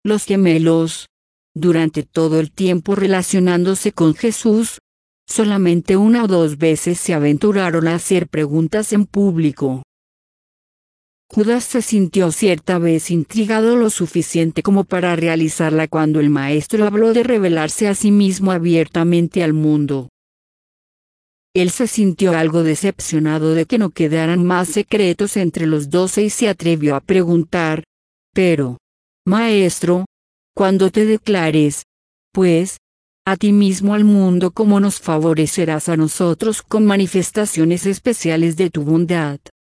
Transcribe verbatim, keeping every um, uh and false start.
Los gemelos, durante todo el tiempo relacionándose con Jesús, solamente una o dos veces se aventuraron a hacer preguntas en público. Judas se sintió cierta vez intrigado lo suficiente como para realizarla cuando el maestro habló de revelarse a sí mismo abiertamente al mundo. Él se sintió algo decepcionado de que no quedaran más secretos entre los doce y se atrevió a preguntar: pero, maestro, cuando te declares, pues, a ti mismo al mundo, ¿cómo nos favorecerás a nosotros con manifestaciones especiales de tu bondad?